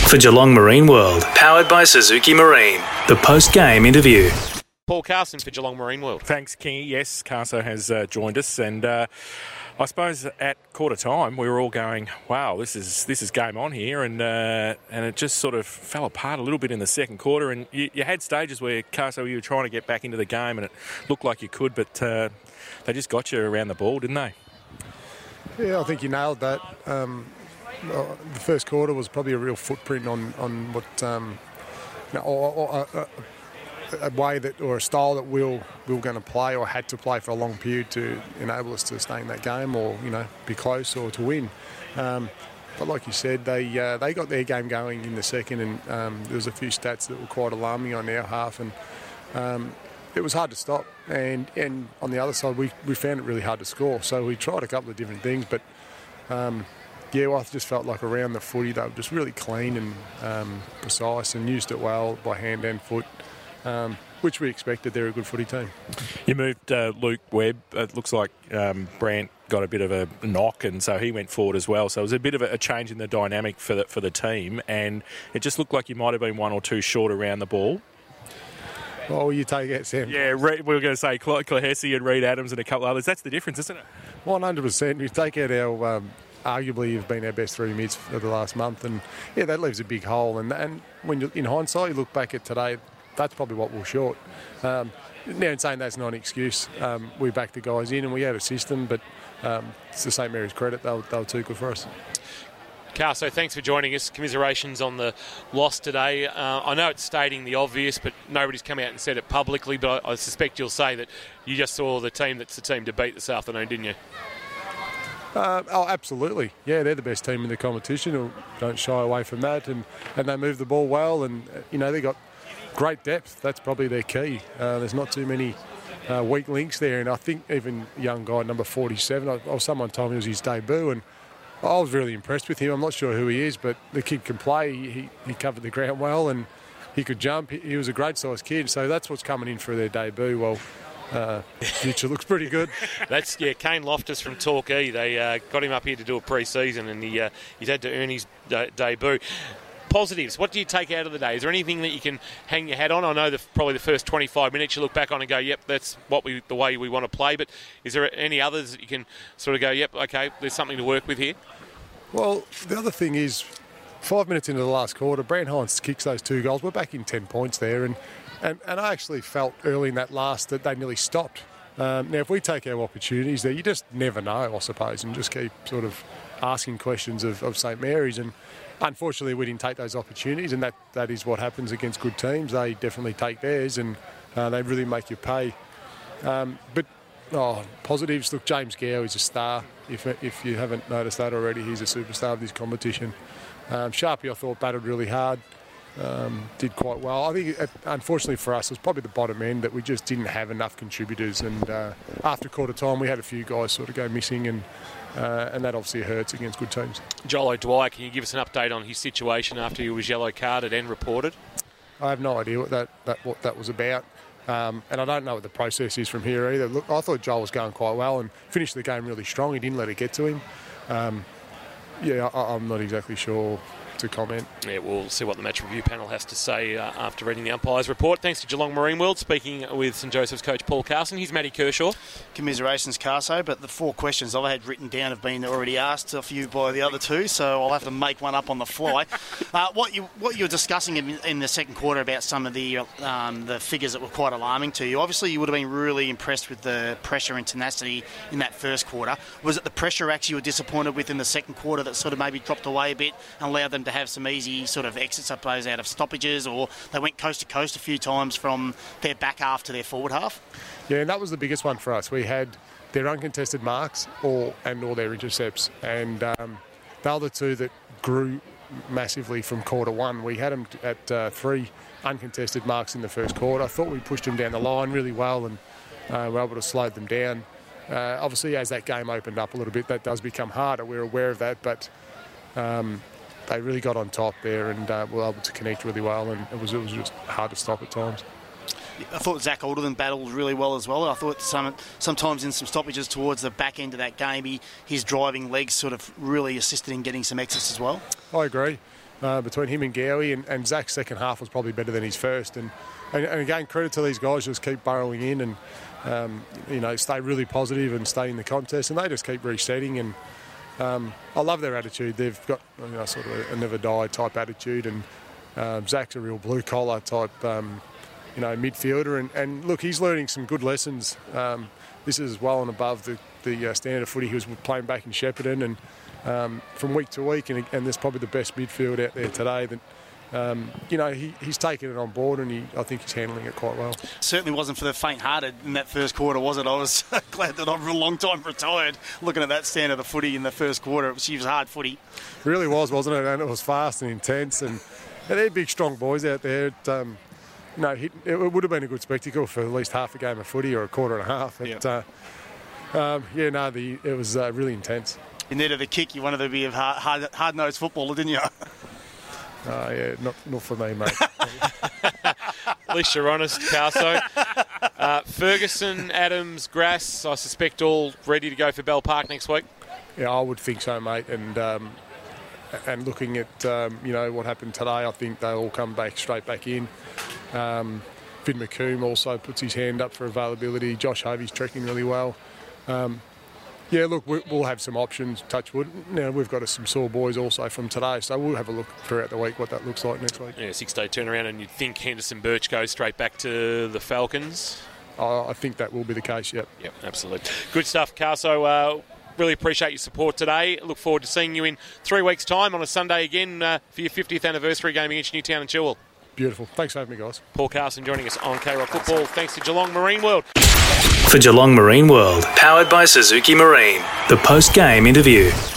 for Geelong Marine World. Powered by Suzuki Marine. The post-game interview. Paul Carson for Geelong Marine World. Thanks, Kingy. Yes, Carso has joined us, and I suppose at quarter time we were all going, "Wow, this is game on here," and it just sort of fell apart a little bit in the second quarter. And you had stages where Carso, you were trying to get back into the game, and it looked like you could, but they just got you around the ball, didn't they? Yeah, I think you nailed that. The first quarter was probably a real footprint on what a way that, or a style that we were going to play or had to play for a long period to enable us to stay in that game, or be close or to win. But like you said, they got their game going in the second, and there was a few stats that were quite alarming on our half, and it was hard to stop. And on the other side, we found it really hard to score. So we tried a couple of different things, but I just felt like around the footy they were just really clean and precise, and used it well by hand and foot. Which we expected. They're a good footy team. You moved Luke Webb. It looks like Brandt got a bit of a knock, and so he went forward as well. So it was a bit of a change in the dynamic for the team, and it just looked like you might have been one or two short around the ball. Oh, you take it, Sam. Yeah, we were going to say Clahessi and Reed Adams and a couple others. That's the difference, isn't it? 100%. We take out our arguably have been our best three mids for the last month, and that leaves a big hole. And when you, in hindsight, you look back at today, that's probably what we're short. Now, in saying that's not an excuse, we backed the guys in and we had a system, but it's the St Mary's credit, they were too good for us. Carso, thanks for joining us. Commiserations on the loss today. I know it's stating the obvious, but nobody's come out and said it publicly, but I suspect you'll say that you just saw the team that's the team to beat this afternoon, didn't you? Absolutely. Yeah, they're the best team in the competition. Don't shy away from that. And they move the ball well, and, they got great depth. That's probably their key. There's not too many weak links there, and I think even young guy number 47, someone told me it was his debut, and I was really impressed with him. I'm not sure who he is, but the kid can play. He covered the ground well, and he could jump. He was a great sized kid, so that's what's coming in for their debut. Well, future looks pretty good. That's Kane Loftus from Torquay. They got him up here to do a pre-season, and he's had to earn his debut. Positives, what do you take out of the day? Is there anything that you can hang your hat on? I know probably the first 25 minutes you look back on and go, yep, that's the way we want to play, but is there any others that you can sort of go, yep, okay, there's something to work with here? Well, the other thing is, 5 minutes into the last quarter, Brant Hines kicks those 2 goals. We're back in 10 points there, and I actually felt early in that last that they nearly stopped. Now, if we take our opportunities there, you just never know, I suppose, and just keep sort of asking questions of St Mary's. And unfortunately, we didn't take those opportunities, and that is what happens against good teams. They definitely take theirs, and they really make you pay. But positives, look, James Gow is a star. If you haven't noticed that already, he's a superstar of this competition. Sharpie, I thought, battled really hard. Did quite well. I think, unfortunately for us, it was probably the bottom end that we just didn't have enough contributors. And after quarter time, we had a few guys sort of go missing, and that obviously hurts against good teams. Joel O'Dwyer, can you give us an update on his situation after he was yellow carded and reported? I have no idea what that was about. And I don't know what the process is from here either. Look, I thought Joel was going quite well and finished the game really strong. He didn't let it get to him. I'm not exactly sure to comment. Yeah, we'll see what the match review panel has to say after reading the umpire's report. Thanks to Geelong Marine World. Speaking with St Joseph's coach Paul Carson, here's Matty Kershaw. Commiserations, Carso, but the 4 questions I've had written down have been already asked of you by the other 2, so I'll have to make one up on the fly. What you were discussing in the second quarter about some of the figures that were quite alarming to you. Obviously, you would have been really impressed with the pressure and tenacity in that first quarter. Was it the pressure actually you were disappointed with in the second quarter that sort of maybe dropped away a bit and allowed them to have some easy sort of exits, I suppose, out of stoppages, or they went coast to coast a few times from their back half to their forward half? Yeah, and that was the biggest one for us. We had their uncontested marks or their intercepts, and they were the 2 that grew massively from quarter 1. We had them at 3 uncontested marks in the first quarter. I thought we pushed them down the line really well, and were able to slow them down. Obviously, as that game opened up a little bit, that does become harder. We're aware of that, but they really got on top there and were able to connect really well, and it was just hard to stop at times. I thought Zach Alderton battled really well as well. I thought sometimes in some stoppages towards the back end of that game, his driving legs sort of really assisted in getting some exits as well. I agree. between him and Gowie, and Zach's second half was probably better than his first. And again, credit to these guys, just keep burrowing in and stay really positive and stay in the contest, and they just keep resetting. And I love their attitude. They've got sort of a never die type attitude, and Zach's a real blue collar type midfielder. And look, he's learning some good lessons. This is well and above the standard of footy he was playing back in Shepparton, and from week to week, and there's probably the best midfield out there today that he's taken it on board, and I think he's handling it quite well. Certainly wasn't for the faint-hearted in that first quarter, was it? I was glad that I'm for a long time retired looking at that standard of footy in the first quarter. She was hard footy. It really was, wasn't it? And it was fast and intense, and they're big, strong boys out there. It would have been a good spectacle for at least half a game of footy or a quarter and a half. It was really intense. You needed a kick. You wanted to be a hard-nosed footballer, didn't you? Not for me, mate. At least you're honest, Carso. Ferguson, Adams, Grass, I suspect all ready to go for Bell Park next week? Yeah, I would think so, mate. And looking at what happened today, I think they'll all come straight back in. Finn McComb also puts his hand up for availability. Josh Hovey's trekking really well. We'll have some options, touch wood. Now, we've got some sore boys also from today, so we'll have a look throughout the week what that looks like next week. Yeah, 6-day turnaround, and you'd think Henderson Birch goes straight back to the Falcons? I think that will be the case, yep. Yep, absolutely. Good stuff, Carso. Really appreciate your support today. Look forward to seeing you in 3 weeks' time on a Sunday again for your 50th anniversary game against Newtown and Chilwell. Beautiful. Thanks for having me, guys. Paul Carson joining us on K-Rock Football. Thanks to Geelong Marine World. For Geelong Marine World, powered by Suzuki Marine, the post-game interview.